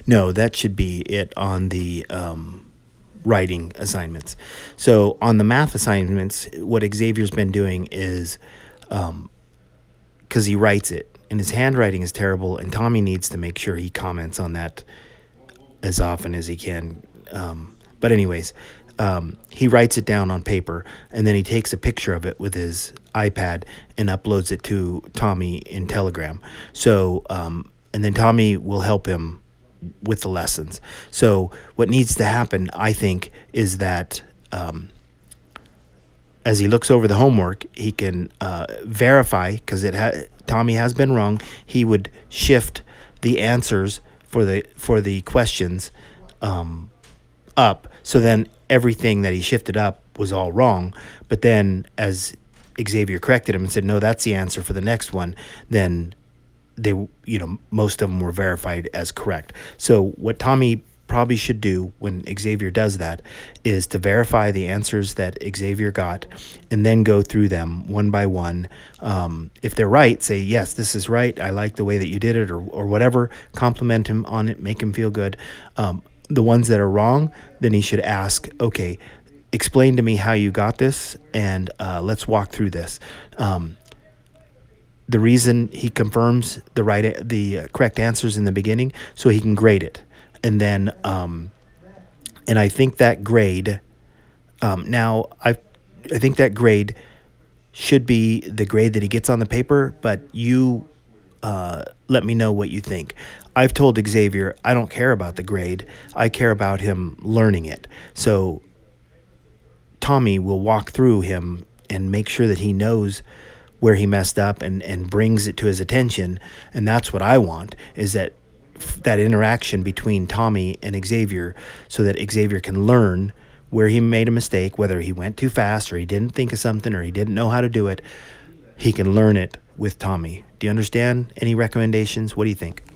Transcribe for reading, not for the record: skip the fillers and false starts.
No, that should be it on the writing assignments. So on the math assignments, what Xavier's been doing is because he writes it and his handwriting is terrible, and Tommy needs to make sure he comments on that as often as he can. But anyways, he writes it down on paper and then he takes a picture of it with his iPad and uploads it to Tommy in Telegram. So, and then Tommy will help him with the lessons. So, what needs to happen, I think, is that as he looks over the homework, he can verify because Tommy has been wrong. He would shift the answers for the questions up. So then everything that he shifted up was all wrong. But then as Xavier corrected him and said, no, that's the answer for the next one, then they, most of them were verified as correct. So what Tommy probably should do when Xavier does that is to verify the answers that Xavier got and then go through them one by one. If they're right, say, yes, this is right. I like the way that you did it, or whatever. Compliment him on it, make him feel good. The ones that are wrong, then he should ask, okay, explain to me how you got this, and let's walk through this. The reason he confirms the correct answers in the beginning so he can grade it, and then and I think that grade now I think that grade should be the grade that he gets on the paper, but you let me know what you think. I've told Xavier I don't care about the grade. I care about him learning it. So Tommy will walk through him and make sure that he knows where he messed up and brings it to his attention. And that's what I want, is that interaction between Tommy and Xavier so that Xavier can learn where he made a mistake, whether he went too fast or he didn't think of something or he didn't know how to do it. He can learn it with Tommy. Do you understand? Any recommendations? What do you think?